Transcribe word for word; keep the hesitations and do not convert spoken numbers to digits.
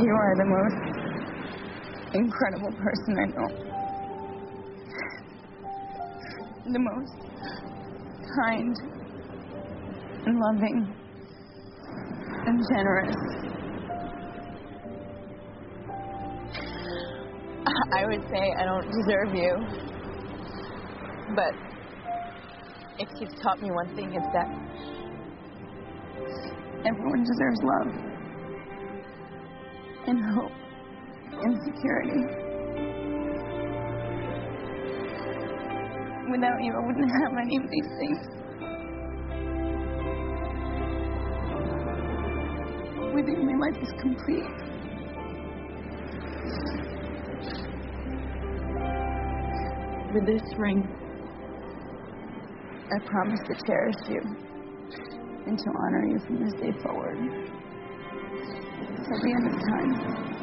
You are the most incredible person I know. The most kind and loving and generous. I would say I don't deserve you, but if you've taught me one thing, it's that everyone deserves love and hope and security. Without you, I wouldn't have any of these things. With you, my life is complete. With this ring, I promise to cherish you and to honor you from this day forward till the end of time.